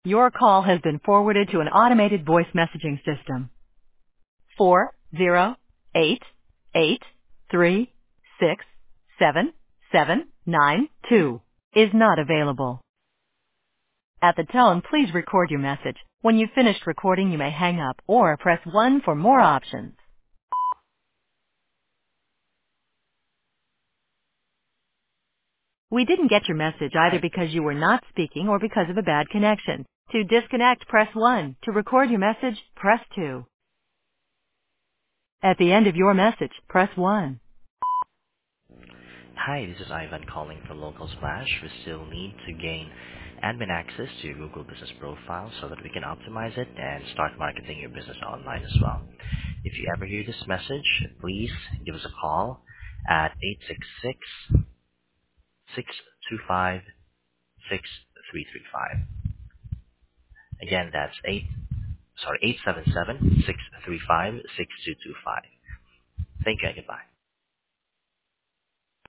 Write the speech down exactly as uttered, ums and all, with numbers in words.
Your call has been forwarded to an automated voice messaging system. Four zero eight eight three six seven seven nine two is not available. At the tone, please record your message. When you've finished recording, you may hang up or press one for more options. We didn't get your message either Hi. because you were not speaking or because of a bad connection. To disconnect, press one. To record your message, press two. At the end of your message, press one. Hi, this is Ivan calling from Local Splash. We still need to gain admin access to your Google Business Profile so that we can optimize it and start marketing your business online as well. If you ever hear this message, please give us a call at eight six six, six two five, six three three five. Again, that's eight sorry eight seven seven, six three five, six two two five. Thank you and goodbye.